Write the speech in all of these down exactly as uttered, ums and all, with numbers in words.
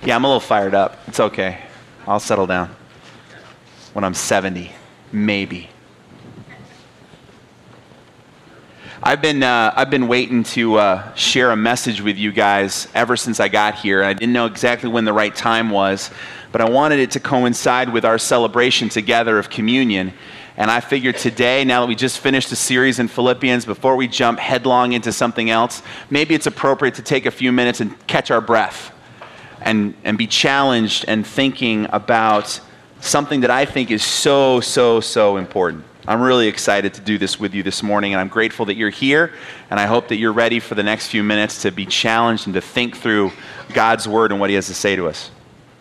Yeah, I'm a little fired up. It's okay. I'll settle down when I'm seventy, maybe. I've been uh, I've been waiting to uh, share a message with you guys ever since I got here. I didn't know exactly when the right time was, but I wanted it to coincide with our celebration together of communion. And I figured today, now that we just finished a series in Philippians, before we jump headlong into something else, maybe it's appropriate to take a few minutes and catch our breath and, and be challenged and thinking about something that I think is so, so, so important. I'm really excited to do this with you this morning, and I'm grateful that you're here, and I hope that you're ready for the next few minutes to be challenged and to think through God's Word and what He has to say to us.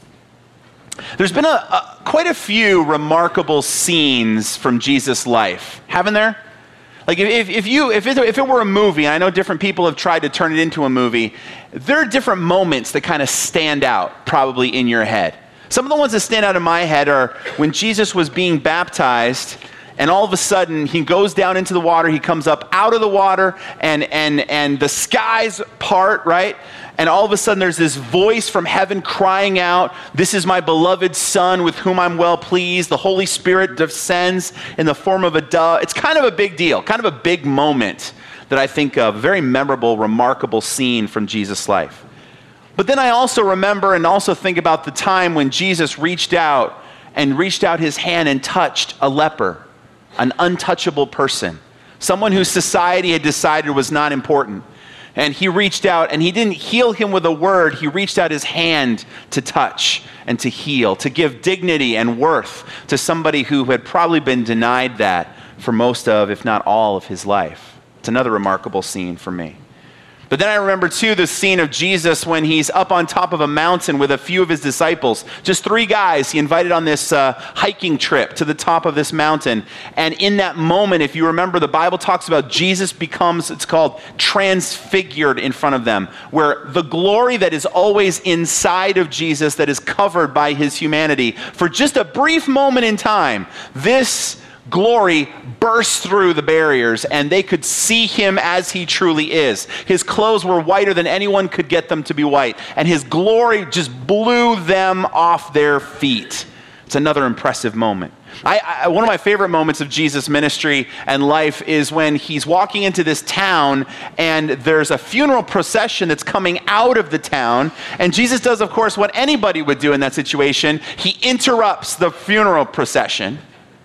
There's been a, a quite a few remarkable scenes from Jesus' life, haven't there? Like if, if you if it, if it were a movie, and I know different people have tried to turn it into a movie, there are different moments that kind of stand out probably in your head. Some of the ones that stand out in my head are when Jesus was being baptized, and all of a sudden he goes down into the water, he comes up out of the water, and and and the skies part, right? And all of a sudden there's this voice from heaven crying out, "This is my beloved Son with whom I'm well pleased." The Holy Spirit descends in the form of a dove. It's kind of a big deal, kind of a big moment that I think of, a very memorable, remarkable scene from Jesus' life. But then I also remember and also think about the time when Jesus reached out and reached out his hand and touched a leper, an untouchable person, someone whose society had decided was not important. And he reached out, and he didn't heal him with a word. He reached out his hand to touch and to heal, to give dignity and worth to somebody who had probably been denied that for most of, if not all, of his life. It's another remarkable scene for me. But then I remember, too, the scene of Jesus when he's up on top of a mountain with a few of his disciples. Just three guys he invited on this uh, hiking trip to the top of this mountain. And in that moment, if you remember, the Bible talks about Jesus becomes, it's called transfigured in front of them, where the glory that is always inside of Jesus that is covered by his humanity, for just a brief moment in time, this glory burst through the barriers, and they could see him as he truly is. His clothes were whiter than anyone could get them to be white, and his glory just blew them off their feet. It's another impressive moment. I, I, one of my favorite moments of Jesus' ministry and life is when he's walking into this town, and there's a funeral procession that's coming out of the town, and Jesus does, of course, what anybody would do in that situation. He interrupts the funeral procession,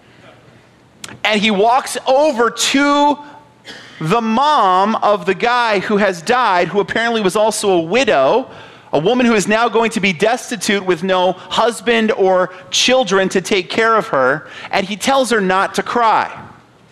and he walks over to the mom of the guy who has died, who apparently was also a widow, a woman who is now going to be destitute with no husband or children to take care of her, and he tells her not to cry.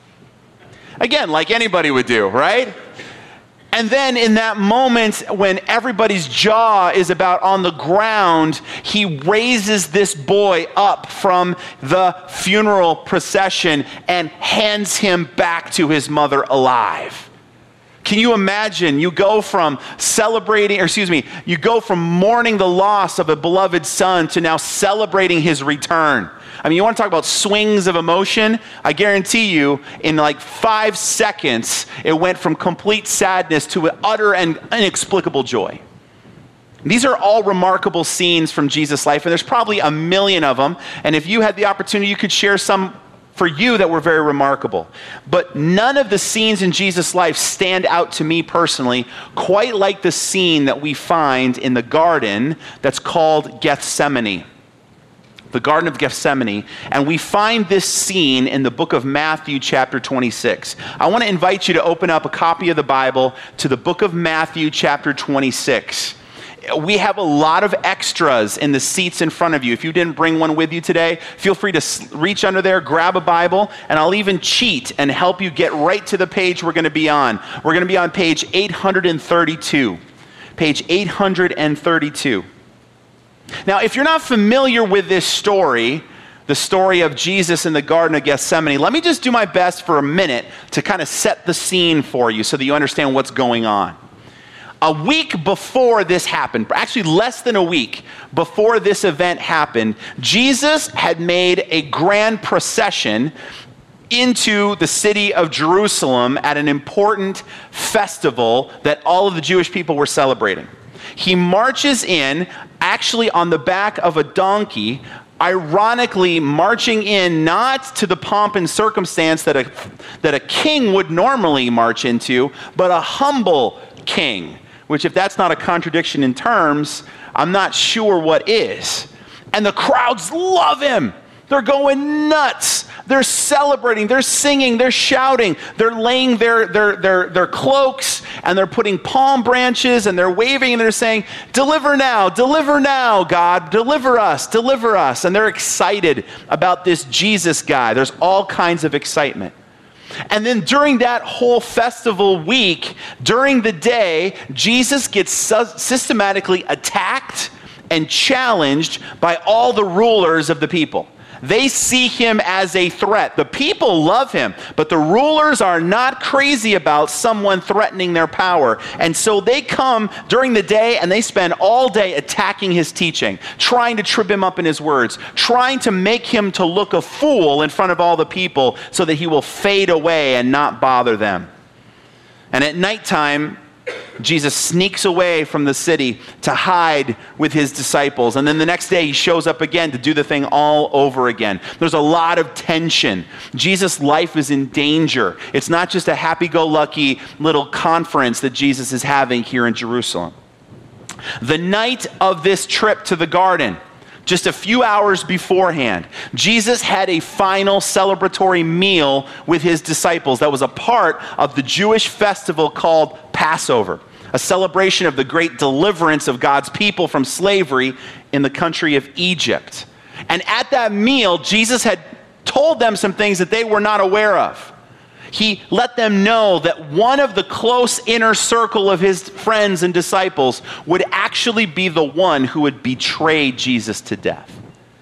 Again, like anybody would do, right? And then in that moment when everybody's jaw is about on the ground, he raises this boy up from the funeral procession and hands him back to his mother alive. Can you imagine? You go from celebrating, or excuse me, you go from mourning the loss of a beloved son to now celebrating his return. I mean, you want to talk about swings of emotion? I guarantee you, in like five seconds, it went from complete sadness to utter and inexplicable joy. These are all remarkable scenes from Jesus' life, and there's probably a million of them. And if you had the opportunity, you could share some for you that were very remarkable. But none of the scenes in Jesus' life stand out to me personally quite like the scene that we find in the garden that's called Gethsemane. The Garden of Gethsemane, and we find this scene in the book of Matthew chapter twenty-six. I want to invite you to open up a copy of the Bible to the book of Matthew chapter twenty-six. We have a lot of extras in the seats in front of you. If you didn't bring one with you today, feel free to reach under there, grab a Bible, and I'll even cheat and help you get right to the page we're going to be on. We're going to be on page eight hundred thirty-two. Page eight hundred thirty-two. Now, if you're not familiar with this story, the story of Jesus in the Garden of Gethsemane, let me just do my best for a minute to kind of set the scene for you so that you understand what's going on. A week before this happened, actually less than a week before this event happened, Jesus had made a grand procession into the city of Jerusalem at an important festival that all of the Jewish people were celebrating. He marches in actually on the back of a donkey, ironically marching in not to the pomp and circumstance that a, that a king would normally march into, but a humble king, which if that's not a contradiction in terms, I'm not sure what is. And the crowds love him. They're going nuts. They're celebrating. They're singing. They're shouting. They're laying their, their, their, their cloaks, and they're putting palm branches, and they're waving, and they're saying, deliver now, deliver now, God, deliver us, deliver us. And they're excited about this Jesus guy. There's all kinds of excitement. And then during that whole festival week, during the day, Jesus gets systematically attacked and challenged by all the rulers of the people. They see him as a threat. The people love him, but the rulers are not crazy about someone threatening their power. And so they come during the day and they spend all day attacking his teaching, trying to trip him up in his words, trying to make him to look a fool in front of all the people so that he will fade away and not bother them. And at nighttime, Jesus sneaks away from the city to hide with his disciples. And then the next day he shows up again to do the thing all over again. There's a lot of tension. Jesus' life is in danger. It's not just a happy-go-lucky little conference that Jesus is having here in Jerusalem. The night of this trip to the garden, just a few hours beforehand, Jesus had a final celebratory meal with his disciples that was a part of the Jewish festival called Passover, a celebration of the great deliverance of God's people from slavery in the country of Egypt. And at that meal, Jesus had told them some things that they were not aware of. He let them know that one of the close inner circle of his friends and disciples would actually be the one who would betray Jesus to death.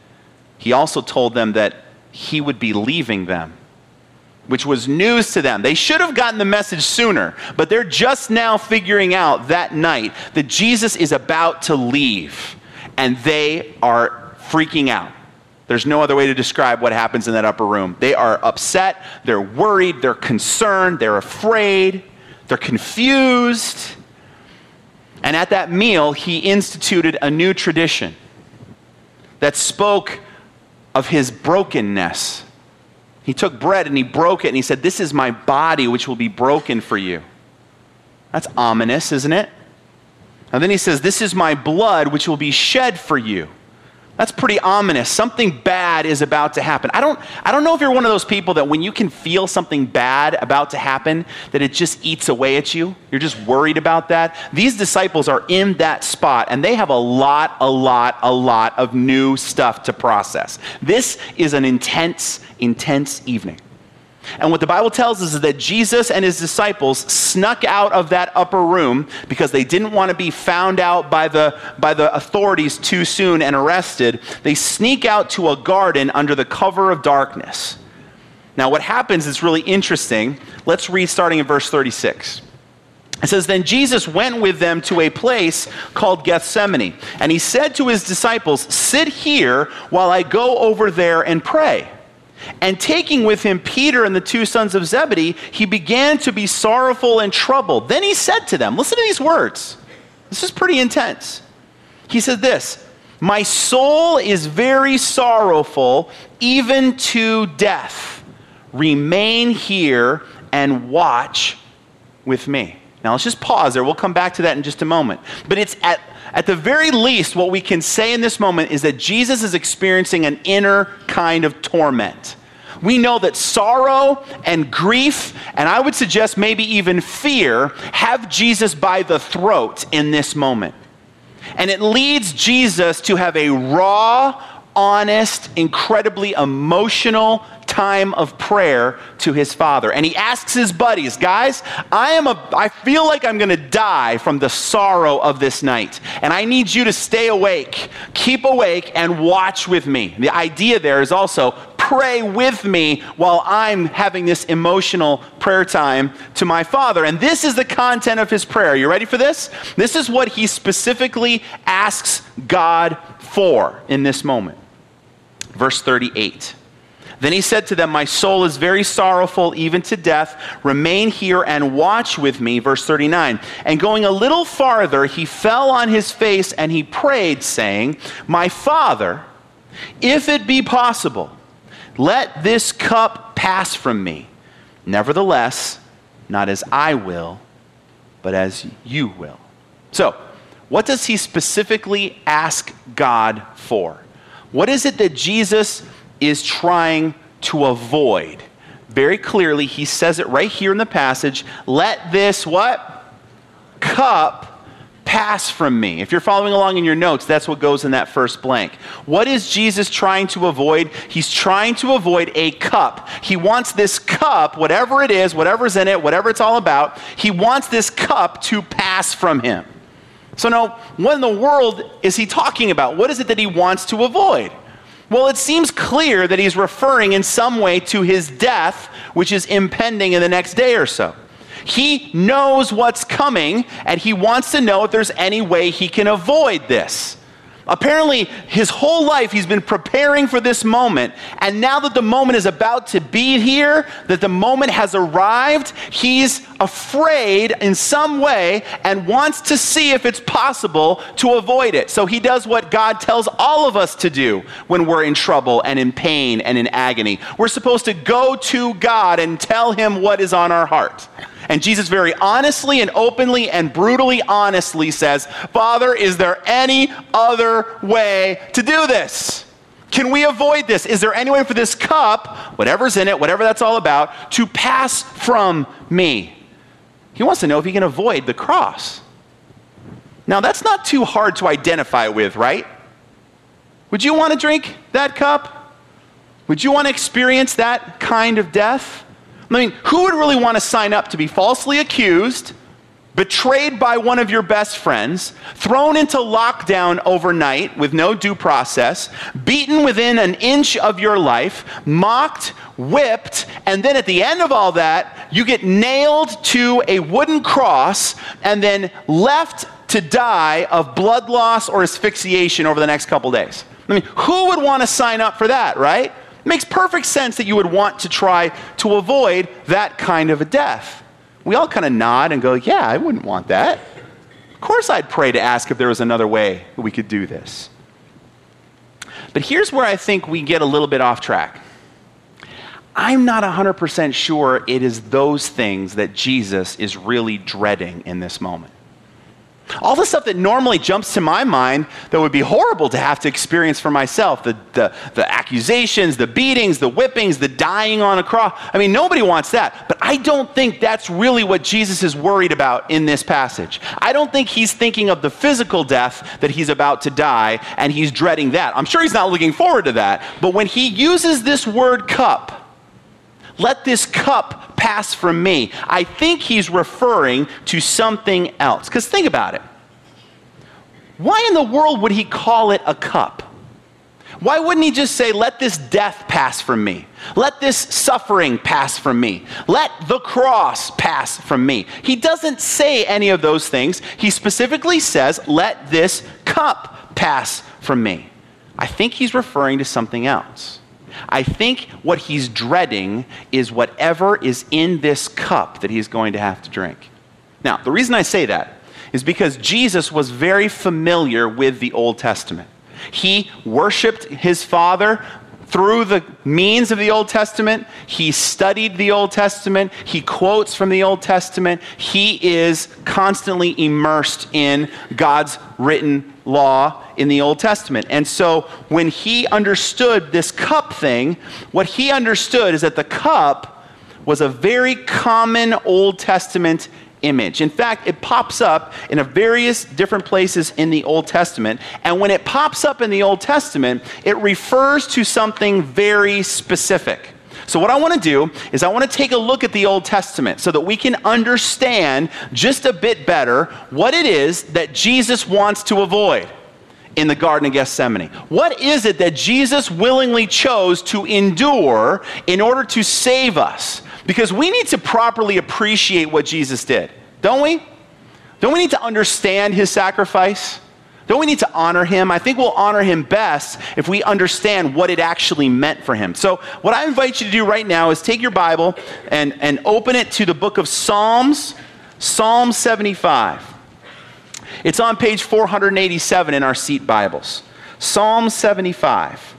He also told them that he would be leaving them, which was news to them. They should have gotten the message sooner, but they're just now figuring out that night that Jesus is about to leave, and they are freaking out. There's no other way to describe what happens in that upper room. They are upset, they're worried, they're concerned, they're afraid, they're confused. And at that meal, he instituted a new tradition that spoke of his brokenness. He took bread and he broke it and he said, "This is my body which will be broken for you." That's ominous, isn't it? And then he says, "This is my blood which will be shed for you." That's pretty ominous. Something bad is about to happen. I don't, I don't know if you're one of those people that when you can feel something bad about to happen, that it just eats away at you. You're just worried about that. These disciples are in that spot, and they have a lot, a lot, a lot of new stuff to process. This is an intense, intense evening. And what the Bible tells us is that Jesus and his disciples snuck out of that upper room because they didn't want to be found out by the, by the authorities too soon and arrested. They sneak out to a garden under the cover of darkness. Now what happens is really interesting. Let's read starting in verse thirty-six. It says, "Then Jesus went with them to a place called Gethsemane, and he said to his disciples, 'Sit here while I go over there and pray.' And taking with him Peter and the two sons of Zebedee, he began to be sorrowful and troubled. Then he said to them," listen to these words. This is pretty intense. He said this, "My soul is very sorrowful, even to death. Remain here and watch with me." Now let's just pause there. We'll come back to that in just a moment. But it's at, at the very least, what we can say in this moment is that Jesus is experiencing an inner kind of torment. We know that sorrow and grief, and I would suggest maybe even fear, have Jesus by the throat in this moment. And it leads Jesus to have a raw, honest, incredibly emotional time of prayer to his Father. And he asks his buddies, "Guys, I am a I feel like I'm going to die from the sorrow of this night, and I need you to stay awake. Keep awake and watch with me." The idea there is also pray with me while I'm having this emotional prayer time to my Father. And this is the content of his prayer. You ready for this? This is what he specifically asks God for in this moment. Verse thirty-eight. Then he said to them, my soul is very sorrowful, even to death. Remain here and watch with me. Verse thirty-nine. And going a little farther, he fell on his face and he prayed, saying, my Father, if it be possible, let this cup pass from me. Nevertheless, not as I will, but as you will. So, what does he specifically ask God for? What is it that Jesus is trying to avoid? Very clearly, he says it right here in the passage. Let this what? Cup pass from me. If you're following along in your notes, that's what goes in that first blank. What is Jesus trying to avoid? He's trying to avoid a cup. He wants this cup, whatever it is, whatever's in it, whatever it's all about, he wants this cup to pass from him. So now, what in the world is he talking about? What is it that he wants to avoid? Well, it seems clear that he's referring in some way to his death, which is impending in the next day or so. He knows what's coming, and he wants to know if there's any way he can avoid this. Apparently, his whole life he's been preparing for this moment, and now that the moment is about to be here, that the moment has arrived, he's afraid in some way and wants to see if it's possible to avoid it. So he does what God tells all of us to do when we're in trouble and in pain and in agony. We're supposed to go to God and tell him what is on our heart. And Jesus very honestly and openly and brutally honestly says, Father, is there any other way to do this? Can we avoid this? Is there any way for this cup, whatever's in it, whatever that's all about, to pass from me? He wants to know if he can avoid the cross. Now, that's not too hard to identify with, right? Would you want to drink that cup? Would you want to experience that kind of death? I mean, who would really want to sign up to be falsely accused, betrayed by one of your best friends, thrown into lockdown overnight with no due process, beaten within an inch of your life, mocked, whipped, and then at the end of all that, you get nailed to a wooden cross and then left to die of blood loss or asphyxiation over the next couple days? I mean, who would want to sign up for that, right? It makes perfect sense that you would want to try to avoid that kind of a death. We all kind of nod and go, yeah, I wouldn't want that. Of course I'd pray to ask if there was another way we could do this. But here's where I think we get a little bit off track. I'm not one hundred percent sure it is those things that Jesus is really dreading in this moment. All the stuff that normally jumps to my mind that would be horrible to have to experience for myself, the, the, the accusations, the beatings, the whippings, the dying on a cross. I mean, nobody wants that. But I don't think that's really what Jesus is worried about in this passage. I don't think he's thinking of the physical death that he's about to die, and he's dreading that. I'm sure he's not looking forward to that. But when he uses this word cup, let this cup pass from me, I think he's referring to something else. Because think about it. Why in the world would he call it a cup? Why wouldn't he just say, let this death pass from me? Let this suffering pass from me. Let the cross pass from me. He doesn't say any of those things. He specifically says, let this cup pass from me. I think he's referring to something else. I think what he's dreading is whatever is in this cup that he's going to have to drink. Now, the reason I say that is because Jesus was very familiar with the Old Testament. He worshiped his Father through the means of the Old Testament. He studied the Old Testament. He quotes from the Old Testament. He is constantly immersed in God's written law in the Old Testament. And so when he understood this cup thing, what he understood is that the cup was a very common Old Testament image. In fact, it pops up in a various different places in the Old Testament. And when it pops up in the Old Testament, it refers to something very specific. So what I want to do is I want to take a look at the Old Testament so that we can understand just a bit better what it is that Jesus wants to avoid in the Garden of Gethsemane. What is it that Jesus willingly chose to endure in order to save us? Because we need to properly appreciate what Jesus did, don't we? Don't we need to understand his sacrifice? Don't we need to honor him? I think we'll honor him best if we understand what it actually meant for him. So what I invite you to do right now is take your Bible and, and open it to the book of Psalms, Psalm seventy-five. It's on page four hundred eighty-seven in our seat Bibles. Psalm seventy-five.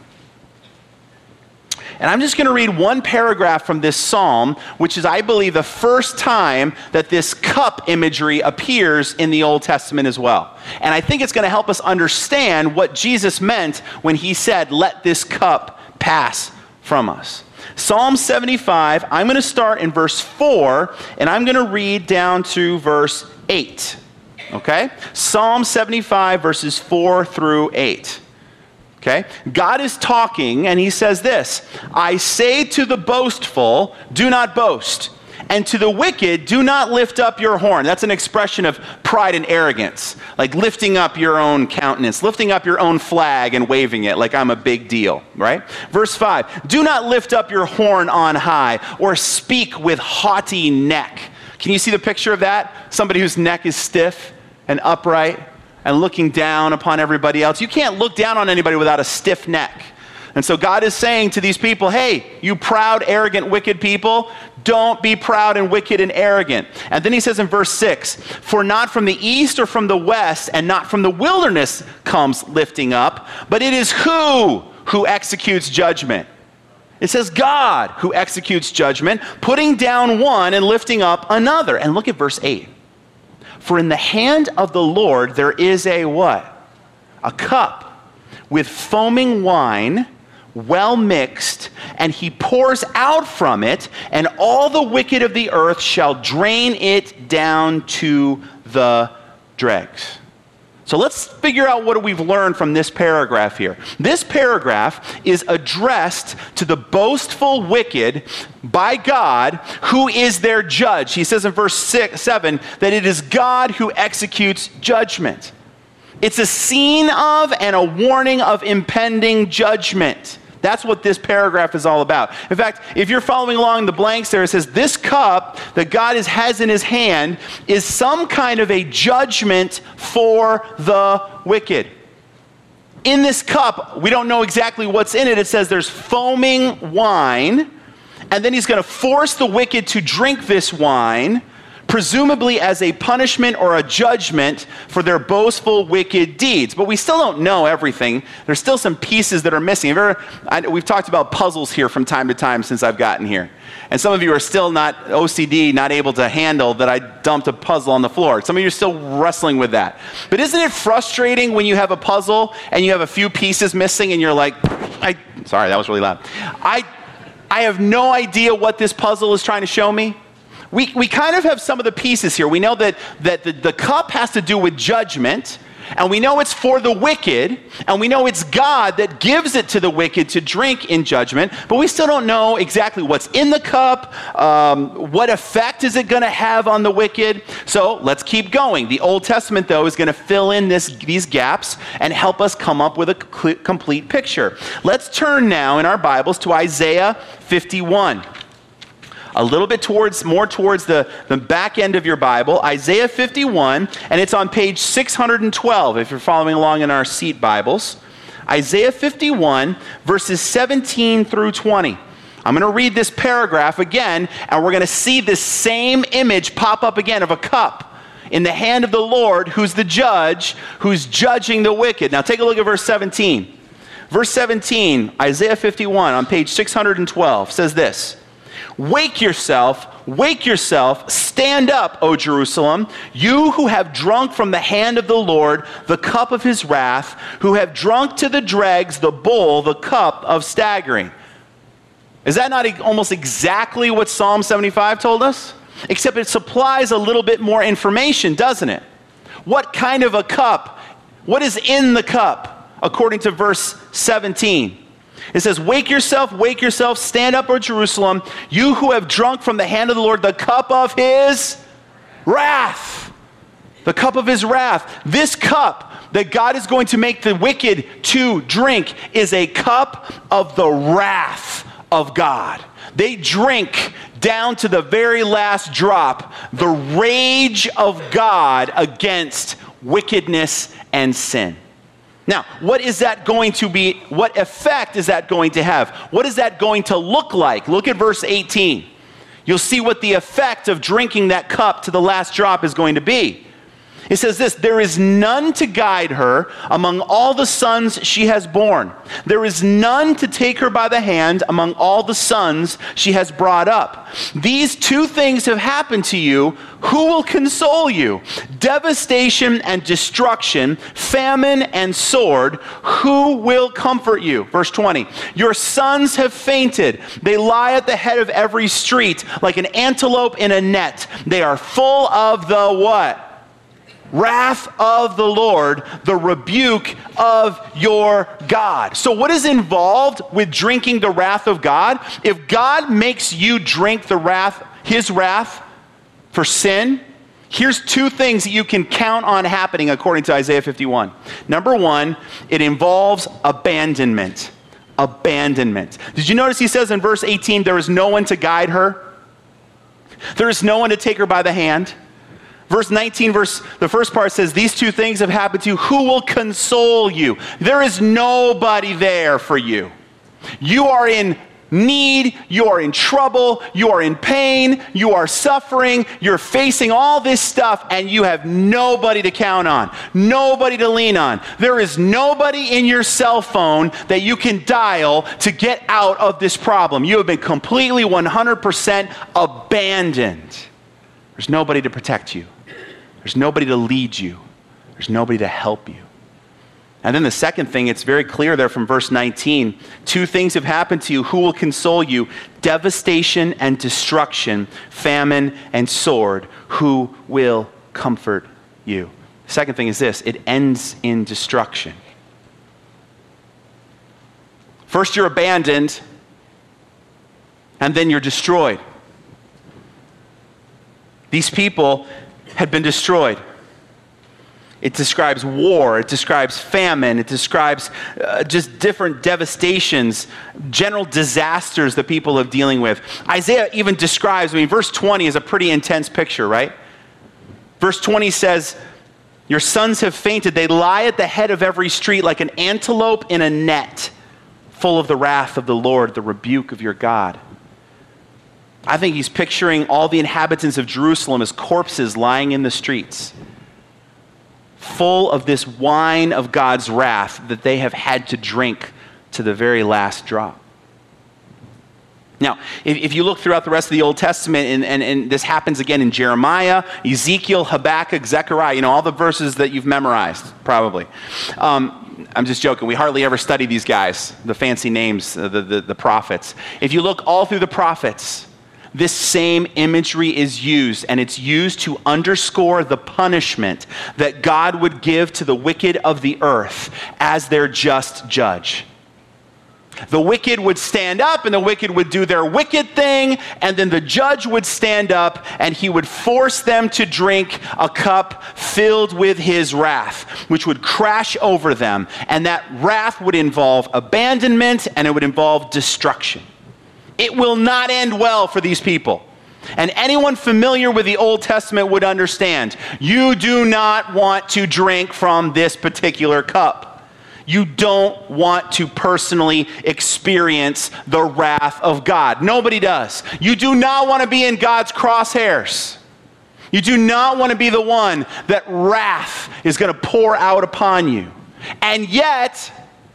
And I'm just going to read one paragraph from this psalm, which is, I believe, the first time that this cup imagery appears in the Old Testament as well. And I think it's going to help us understand what Jesus meant when he said, "Let this cup pass from us." Psalm seventy-five, I'm going to start in verse four, and I'm going to read down to verse eight. Okay? Psalm seventy-five, verses four through eight. Okay? God is talking, and he says this, "I say to the boastful, do not boast, and to the wicked, do not lift up your horn." That's an expression of pride and arrogance, like lifting up your own countenance, lifting up your own flag and waving it like I'm a big deal, right? Verse five, "Do not lift up your horn on high, or speak with haughty neck." Can you see the picture of that? Somebody whose neck is stiff and upright and looking down upon everybody else. You can't look down on anybody without a stiff neck. And so God is saying to these people, hey, you proud, arrogant, wicked people, don't be proud and wicked and arrogant. And then he says in verse six, "For not from the east or from the west and not from the wilderness comes lifting up, but it is who who executes judgment?" It says God who executes judgment, putting down one and lifting up another. And look at verse eight. "For in the hand of the Lord there is a" what? "A cup with foaming wine, well mixed, and he pours out from it, and all the wicked of the earth shall drain it down to the dregs." So let's figure out what we've learned from this paragraph here. This paragraph is addressed to the boastful wicked by God, who is their judge. He says in verse six, seven that it is God who executes judgment. It's a scene of and a warning of impending judgment. That's what this paragraph is all about. In fact, if you're following along the blanks there, it says this cup that God is, has in his hand is some kind of a judgment for the wicked. In this cup, we don't know exactly what's in it. It says there's foaming wine, and then he's going to force the wicked to drink this wine, presumably as a punishment or a judgment for their boastful, wicked deeds. But we still don't know everything. There's still some pieces that are missing. Have you ever, I, we've talked about puzzles here from time to time since I've gotten here. And some of you are still not O C D, not able to handle that I dumped a puzzle on the floor. Some of you are still wrestling with that. But isn't it frustrating when you have a puzzle and you have a few pieces missing and you're like, I, sorry, that was really loud. I, I have no idea what this puzzle is trying to show me. We we kind of have some of the pieces here. We know that, that the, the cup has to do with judgment, and we know it's for the wicked, and we know it's God that gives it to the wicked to drink in judgment, but we still don't know exactly what's in the cup, um, what effect is it going to have on the wicked. So let's keep going. The Old Testament, though, is going to fill in this, these gaps and help us come up with a complete picture. Let's turn now in our Bibles to Isaiah fifty-one. A little bit towards, more towards the, the back end of your Bible, Isaiah fifty-one, and it's on page six hundred twelve if you're following along in our seat Bibles. Isaiah fifty-one, verses seventeen through twenty. I'm going to read this paragraph again, and we're going to see this same image pop up again of a cup in the hand of the Lord, who's the judge, who's judging the wicked. Now take a look at verse seventeen. Verse seventeen, Isaiah fifty-one on page six hundred twelve says this, "Wake yourself, wake yourself, stand up, O Jerusalem, you who have drunk from the hand of the Lord the cup of his wrath, who have drunk to the dregs the bowl, the cup of staggering." Is that not almost exactly what Psalm seventy-five told us? Except it supplies a little bit more information, doesn't it? What kind of a cup? What is in the cup, according to verse seventeen? It says, "Wake yourself, wake yourself, stand up, O Jerusalem, you who have drunk from the hand of the Lord the cup of his wrath." The cup of his wrath. This cup that God is going to make the wicked to drink is a cup of the wrath of God. They drink down to the very last drop the rage of God against wickedness and sin. Now, what is that going to be? What effect is that going to have? What is that going to look like? Look at verse eighteen. You'll see what the effect of drinking that cup to the last drop is going to be. It says this, there is none to guide her among all the sons she has borne. There is none to take her by the hand among all the sons she has brought up. These two things have happened to you. Who will console you? Devastation and destruction, famine and sword. Who will comfort you? Verse twenty, your sons have fainted. They lie at the head of every street like an antelope in a net. They are full of the what? Wrath of the Lord, the rebuke of your God. So what is involved with drinking the wrath of God? If God makes you drink the wrath, his wrath for sin, here's two things that you can count on happening according to Isaiah fifty-one. Number one, it involves abandonment. Abandonment. Did you notice he says in verse eighteen, there is no one to guide her? There is no one to take her by the hand? Verse nineteen, verse, the first part says, these two things have happened to you. Who will console you? There is nobody there for you. You are in need, you are in trouble, you are in pain, you are suffering, you're facing all this stuff, and you have nobody to count on, nobody to lean on. There is nobody in your cell phone that you can dial to get out of this problem. You have been completely one hundred percent abandoned. There's nobody to protect you. There's nobody to lead you. There's nobody to help you. And then the second thing, it's very clear there from verse nineteen. Two things have happened to you. Who will console you? Devastation and destruction, famine and sword. Who will comfort you? The second thing is this. It ends in destruction. First you're abandoned, and then you're destroyed. These people had been destroyed. It describes war, it describes famine, it describes uh, just different devastations, general disasters that people are dealing with. Isaiah even describes, I mean, verse twenty is a pretty intense picture, right? Verse twenty says, your sons have fainted, they lie at the head of every street like an antelope in a net, full of the wrath of the Lord, the rebuke of your God. I think he's picturing all the inhabitants of Jerusalem as corpses lying in the streets, full of this wine of God's wrath that they have had to drink to the very last drop. Now, if, if you look throughout the rest of the Old Testament, and, and, and this happens again in Jeremiah, Ezekiel, Habakkuk, Zechariah, you know, all the verses that you've memorized, probably. Um, I'm just joking. We hardly ever study these guys, the fancy names, the, the, the prophets. If you look all through the prophets, this same imagery is used, and it's used to underscore the punishment that God would give to the wicked of the earth as their just judge. The wicked would stand up, and the wicked would do their wicked thing, and then the judge would stand up, and he would force them to drink a cup filled with his wrath, which would crash over them, and that wrath would involve abandonment, and it would involve destruction. It will not end well for these people. And anyone familiar with the Old Testament would understand, you do not want to drink from this particular cup. You don't want to personally experience the wrath of God. Nobody does. You do not want to be in God's crosshairs. You do not want to be the one that wrath is going to pour out upon you. And yet,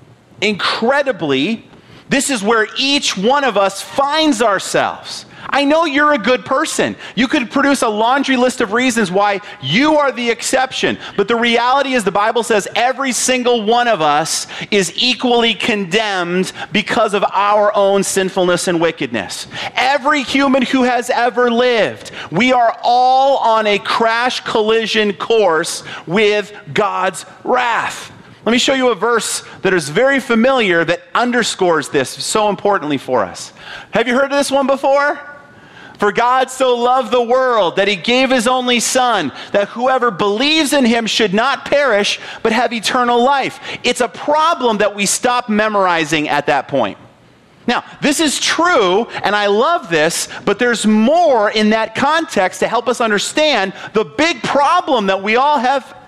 incredibly, this is where each one of us finds ourselves. I know you're a good person. You could produce a laundry list of reasons why you are the exception. But the reality is the Bible says every single one of us is equally condemned because of our own sinfulness and wickedness. Every human who has ever lived, we are all on a crash collision course with God's wrath. Let me show you a verse that is very familiar that underscores this so importantly for us. Have you heard of this one before? For God so loved the world that he gave his only son, that whoever believes in him should not perish, but have eternal life. It's a problem that we stop memorizing at that point. Now, this is true, and I love this, but there's more in that context to help us understand the big problem that we all have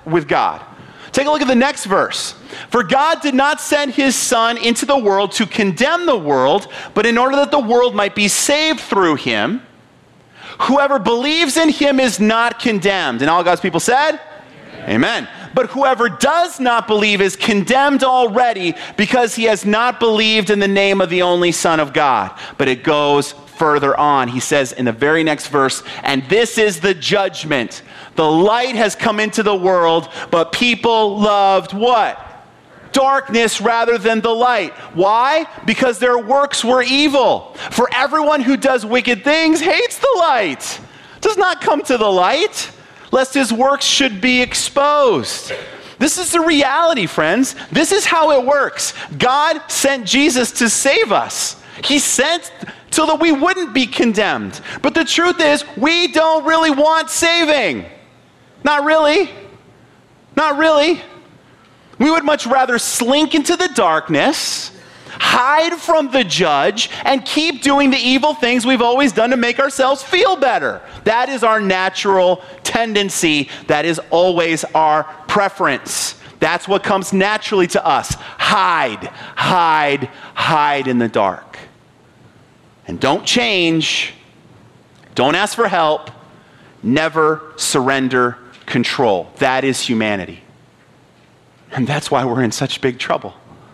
with God. Take a look at the next verse. For God did not send his Son into the world to condemn the world, but in order that the world might be saved through him. Whoever believes in him is not condemned. And all God's people said? Amen. Amen. But whoever does not believe is condemned already because he has not believed in the name of the only Son of God. But it goes further on. He says in the very next verse, and this is the judgment. The light has come into the world, but people loved what? Darkness rather than the light. Why? Because their works were evil. For everyone who does wicked things hates the light, does not come to the light, lest his works should be exposed. This is the reality, friends. This is how it works. God sent Jesus to save us. He sent so that we wouldn't be condemned. But the truth is, we don't really want saving. Not really. Not really. We would much rather slink into the darkness, hide from the judge, and keep doing the evil things we've always done to make ourselves feel better. That is our natural tendency. That is always our preference. That's what comes naturally to us. Hide, hide, hide in the dark. And don't change. Don't ask for help. Never surrender control. That is humanity. And that's why we're in such big trouble.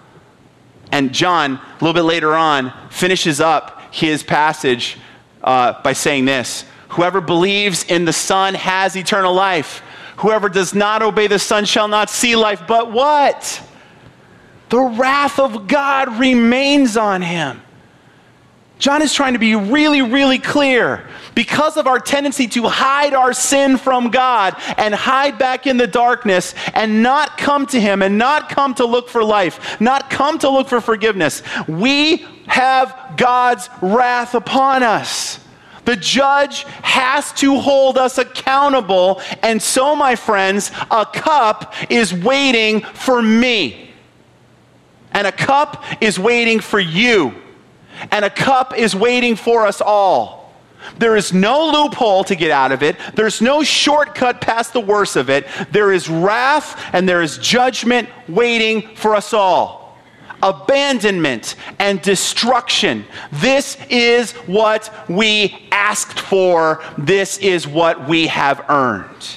And John, a little bit later on, finishes up his passage uh, by saying this: whoever believes in the Son has eternal life. Whoever does not obey the Son shall not see life, but what? The wrath of God remains on him. John is trying to be really, really clear. Because of our tendency to hide our sin from God and hide back in the darkness and not come to him and not come to look for life, not come to look for forgiveness, we have God's wrath upon us. The judge has to hold us accountable, and so, my friends, a cup is waiting for me. And a cup is waiting for you. And a cup is waiting for us all. There is no loophole to get out of it. There's no shortcut past the worst of it. There is wrath and there is judgment waiting for us all. Abandonment and destruction. This is what we asked for. This is what we have earned.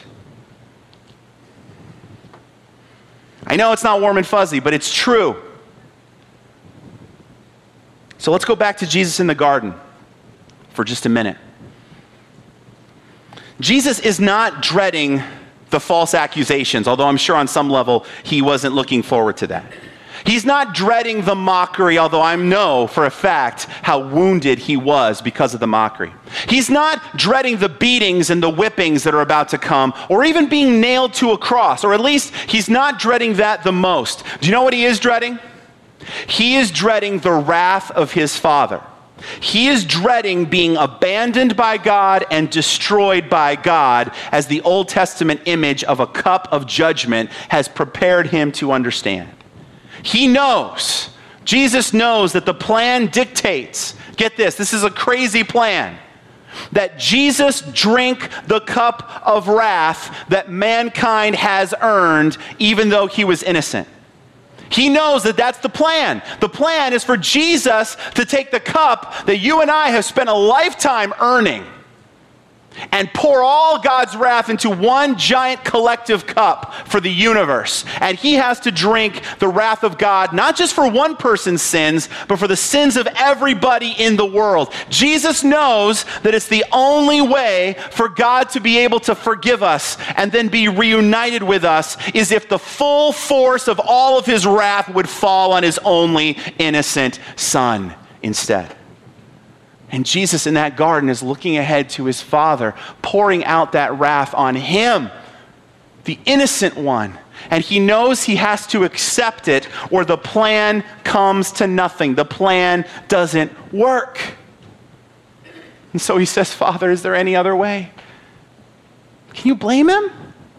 I know it's not warm and fuzzy, but it's true. So let's go back to Jesus in the garden for just a minute. Jesus is not dreading the false accusations, although I'm sure on some level he wasn't looking forward to that. He's not dreading the mockery, although I know for a fact how wounded he was because of the mockery. He's not dreading the beatings and the whippings that are about to come, or even being nailed to a cross, or at least he's not dreading that the most. Do you know what he is dreading? He is dreading the wrath of his Father. He is dreading being abandoned by God and destroyed by God, as the Old Testament image of a cup of judgment has prepared him to understand. He knows, Jesus knows that the plan dictates, get this, this is a crazy plan, that Jesus drink the cup of wrath that mankind has earned, even though he was innocent. He knows that that's the plan. The plan is for Jesus to take the cup that you and I have spent a lifetime earning and pour all God's wrath into one giant collective cup for the universe. And he has to drink the wrath of God, not just for one person's sins, but for the sins of everybody in the world. Jesus knows that it's the only way for God to be able to forgive us and then be reunited with us is if the full force of all of his wrath would fall on his only innocent Son instead. And Jesus in that garden is looking ahead to his Father, pouring out that wrath on him, the innocent one. And he knows he has to accept it or the plan comes to nothing. The plan doesn't work. And so he says, Father, is there any other way? Can you blame him?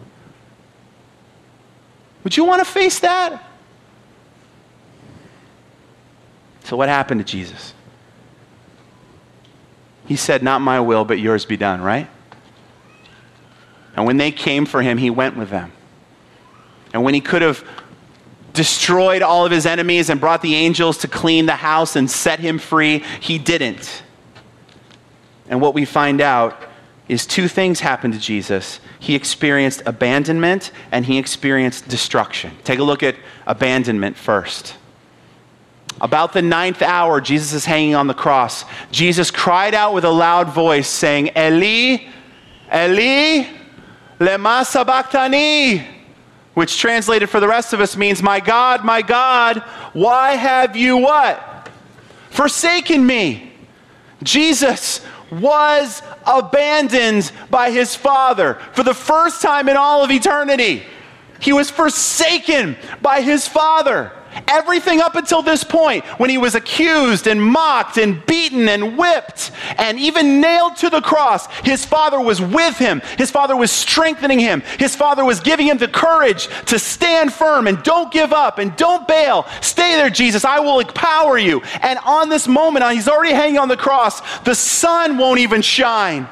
Would you want to face that? So what happened to Jesus? He said, not my will, but yours be done, right? And when they came for him, he went with them. And when he could have destroyed all of his enemies and brought the angels to clean the house and set him free, he didn't. And what we find out is two things happened to Jesus. He experienced abandonment and he experienced destruction. Take a look at abandonment first. About the ninth hour, Jesus is hanging on the cross. Jesus cried out with a loud voice saying, Eli, Eli, lema sabachthani, which translated for the rest of us means, my God, my God, why have you what? Forsaken me. Jesus was abandoned by his Father for the first time in all of eternity. He was forsaken by his Father. Everything up until this point, when he was accused and mocked and beaten and whipped and even nailed to the cross, his Father was with him. His Father was strengthening him. His Father was giving him the courage to stand firm and don't give up and don't bail. Stay there, Jesus. I will empower you. And on this moment, he's already hanging on the cross. The sun won't even shine.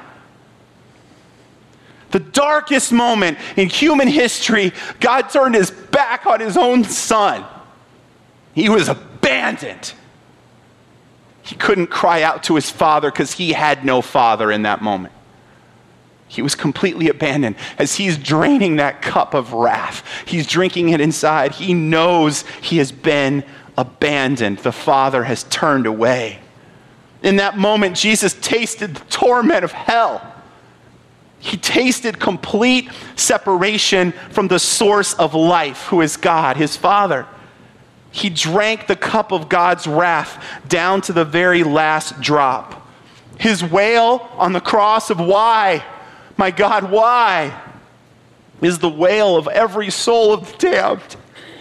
The darkest moment in human history, God turned his back on his own Son. He was abandoned. He couldn't cry out to his Father because he had no father in that moment. He was completely abandoned. As he's draining that cup of wrath, he's drinking it inside. He knows he has been abandoned. The Father has turned away. In that moment, Jesus tasted the torment of hell. He tasted complete separation from the source of life, who is God, his Father. He drank the cup of God's wrath down to the very last drop. His wail on the cross of why, my God, why, is the wail of every soul of the damned.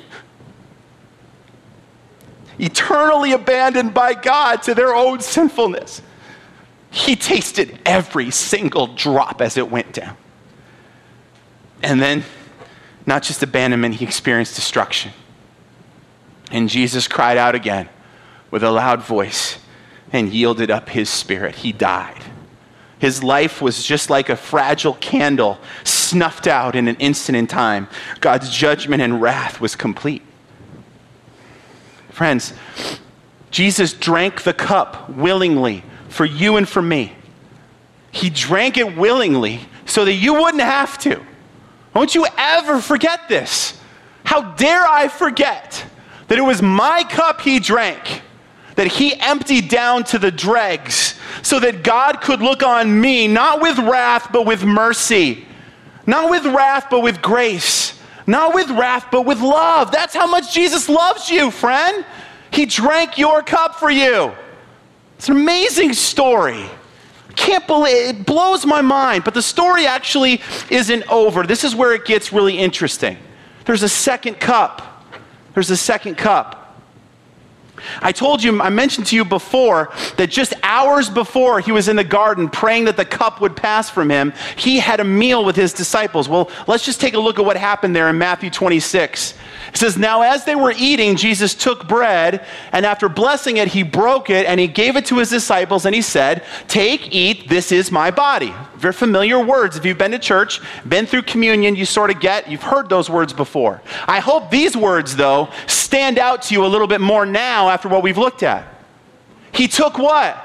Eternally abandoned by God to their own sinfulness. He tasted every single drop as it went down. And then, not just abandonment, he experienced destruction. And Jesus cried out again with a loud voice and yielded up his spirit. He died. His life was just like a fragile candle snuffed out in an instant in time. God's judgment and wrath was complete. Friends, Jesus drank the cup willingly for you and for me. He drank it willingly so that you wouldn't have to. Don't you ever forget this. How dare I forget that it was my cup he drank, that he emptied down to the dregs, so that God could look on me, not with wrath, but with mercy. Not with wrath, but with grace. Not with wrath, but with love. That's how much Jesus loves you, friend. He drank your cup for you. It's an amazing story. Can't believe it, blows my mind. But the story actually isn't over. This is where it gets really interesting. There's a second cup. There's a second cup. I told you, I mentioned to you before that just hours before he was in the garden praying that the cup would pass from him, he had a meal with his disciples. Well, let's just take a look at what happened there in Matthew twenty-six. It says, now as they were eating, Jesus took bread, and after blessing it, he broke it, and he gave it to his disciples, and he said, take, eat, this is my body. Very familiar words. If you've been to church, been through communion, you sort of get, you've heard those words before. I hope these words, though, stand out to you a little bit more now after what we've looked at. He took what?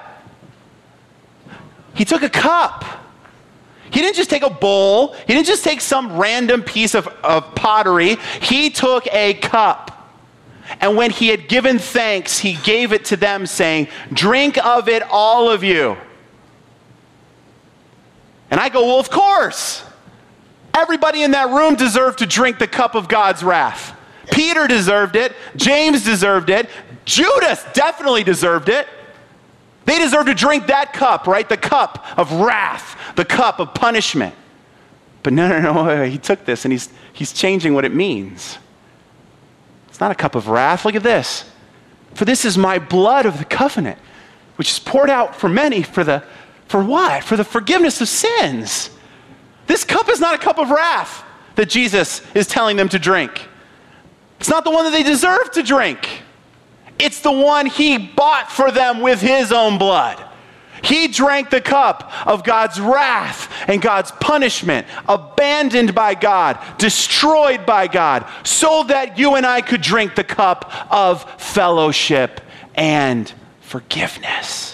He took a cup. He didn't just take a bowl. He didn't just take some random piece of, of pottery. He took a cup. And when he had given thanks, he gave it to them, saying, drink of it, all of you. And I go, well, of course. Everybody in that room deserved to drink the cup of God's wrath. Peter deserved it. James deserved it. Judas definitely deserved it. They deserve to drink that cup, right? The cup of wrath, the cup of punishment. But no, no, no, he took this and he's, he's changing what it means. It's not a cup of wrath. Look at this. For this is my blood of the covenant, which is poured out for many for the, for what? For the forgiveness of sins. This cup is not a cup of wrath that Jesus is telling them to drink. It's not the one that they deserve to drink. It's the one he bought for them with his own blood. He drank the cup of God's wrath and God's punishment, abandoned by God, destroyed by God, so that you and I could drink the cup of fellowship and forgiveness.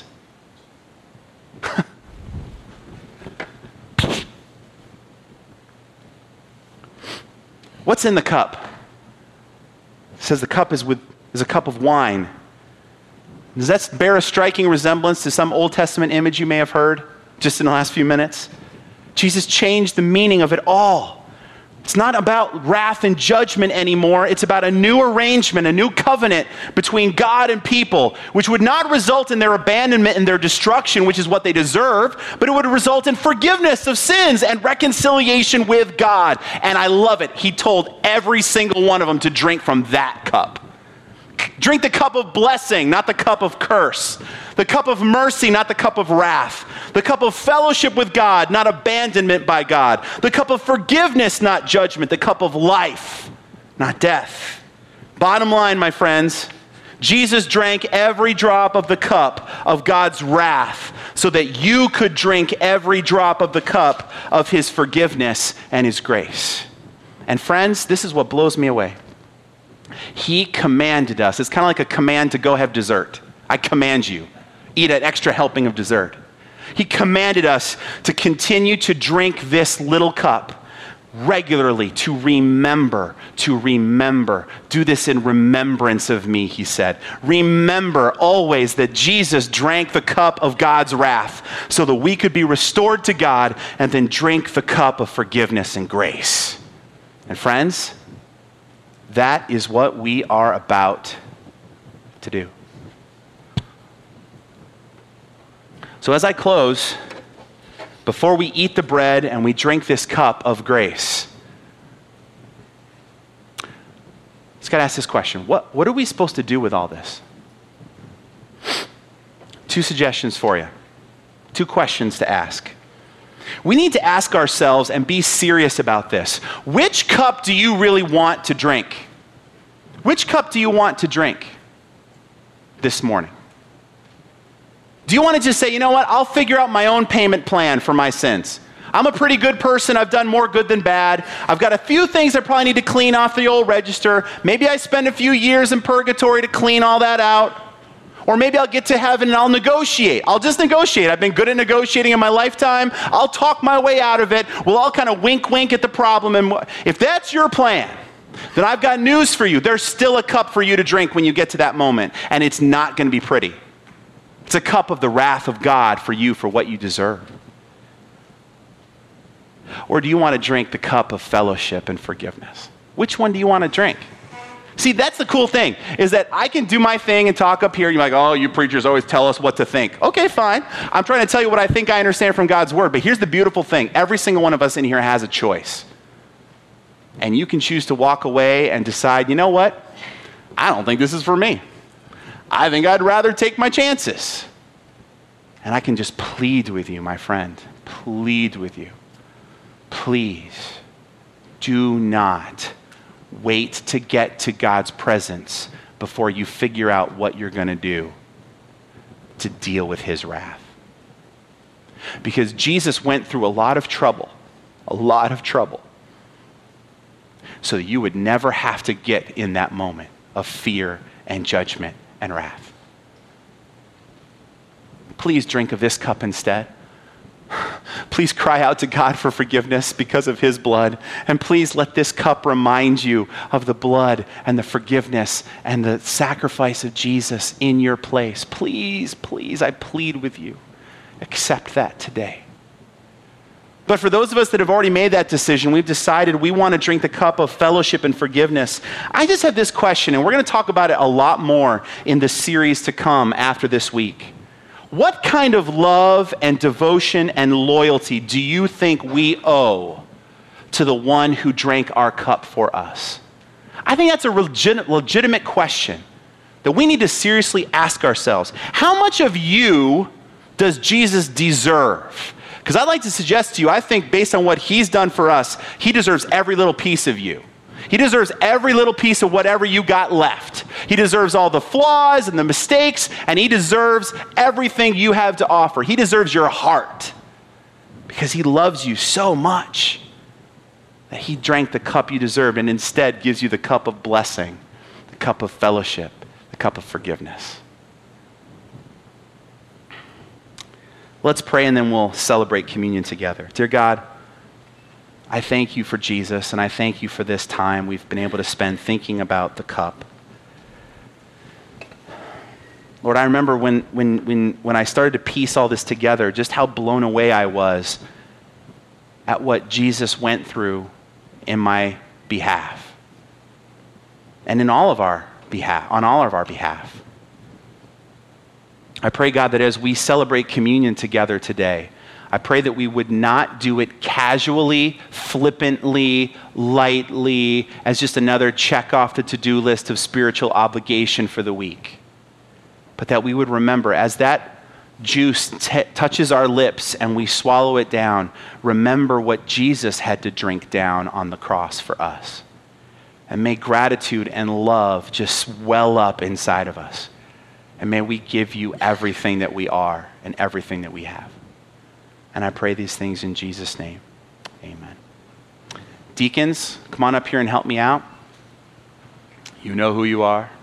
What's in the cup? It says the cup is with is a cup of wine. Does that bear a striking resemblance to some Old Testament image you may have heard just in the last few minutes? Jesus changed the meaning of it all. It's not about wrath and judgment anymore. It's about a new arrangement, a new covenant between God and people, which would not result in their abandonment and their destruction, which is what they deserve, but it would result in forgiveness of sins and reconciliation with God. And I love it. He told every single one of them to drink from that cup. Drink the cup of blessing, not the cup of curse. The cup of mercy, not the cup of wrath. The cup of fellowship with God, not abandonment by God. The cup of forgiveness, not judgment. The cup of life, not death. Bottom line, my friends, Jesus drank every drop of the cup of God's wrath so that you could drink every drop of the cup of his forgiveness and his grace. And friends, this is what blows me away. He commanded us. It's kind of like a command to go have dessert. I command you, eat an extra helping of dessert. He commanded us to continue to drink this little cup regularly, to remember, to remember. Do this in remembrance of me, he said. Remember always that Jesus drank the cup of God's wrath so that we could be restored to God and then drink the cup of forgiveness and grace. And friends, that is what we are about to do. So as I close, before we eat the bread and we drink this cup of grace, I just got to ask this question. What, what are we supposed to do with all this? Two suggestions for you. Two questions to ask. We need to ask ourselves and be serious about this. Which cup do you really want to drink? Which cup do you want to drink this morning? Do you want to just say, you know what, I'll figure out my own payment plan for my sins. I'm a pretty good person. I've done more good than bad. I've got a few things I probably need to clean off the old register. Maybe I spend a few years in purgatory to clean all that out. Or maybe I'll get to heaven and I'll negotiate. I'll just negotiate. I've been good at negotiating in my lifetime. I'll talk my way out of it. We'll all kind of wink, wink at the problem. And if that's your plan, then I've got news for you. There's still a cup for you to drink when you get to that moment. And it's not going to be pretty. It's a cup of the wrath of God for you for what you deserve. Or do you want to drink the cup of fellowship and forgiveness? Which one do you want to drink? See, that's the cool thing, is that I can do my thing and talk up here. You're like, oh, you preachers always tell us what to think. Okay, fine. I'm trying to tell you what I think I understand from God's word. But here's the beautiful thing. Every single one of us in here has a choice. And you can choose to walk away and decide, you know what? I don't think this is for me. I think I'd rather take my chances. And I can just plead with you, my friend. Plead with you. Please do not wait to get to God's presence before you figure out what you're going to do to deal with his wrath. Because Jesus went through a lot of trouble, a lot of trouble, so that you would never have to get in that moment of fear and judgment and wrath. Please drink of this cup instead. Please cry out to God for forgiveness because of his blood. And please let this cup remind you of the blood and the forgiveness and the sacrifice of Jesus in your place. Please, please, I plead with you, accept that today. But for those of us that have already made that decision, we've decided we want to drink the cup of fellowship and forgiveness. I just have this question, and we're going to talk about it a lot more in the series to come after this week. What kind of love and devotion and loyalty do you think we owe to the one who drank our cup for us? I think that's a legit, legitimate question that we need to seriously ask ourselves. How much of you does Jesus deserve? Because I'd like to suggest to you, I think based on what he's done for us, he deserves every little piece of you. He deserves every little piece of whatever you got left. He deserves all the flaws and the mistakes, and he deserves everything you have to offer. He deserves your heart because he loves you so much that he drank the cup you deserved and instead gives you the cup of blessing, the cup of fellowship, the cup of forgiveness. Let's pray and then we'll celebrate communion together. Dear God, I thank you for Jesus, and I thank you for this time we've been able to spend thinking about the cup. Lord, I remember when, when, when, when I started to piece all this together, just how blown away I was at what Jesus went through in my behalf. And in all of our behalf, on all of our behalf. I pray, God, that as we celebrate communion together today, I pray that we would not do it casually, flippantly, lightly, as just another check off the to-do list of spiritual obligation for the week. But that we would remember, as that juice t- touches our lips and we swallow it down, remember what Jesus had to drink down on the cross for us. And may gratitude and love just well up inside of us. And may we give you everything that we are and everything that we have. And I pray these things in Jesus' name. Amen. Deacons, come on up here and help me out. You know who you are.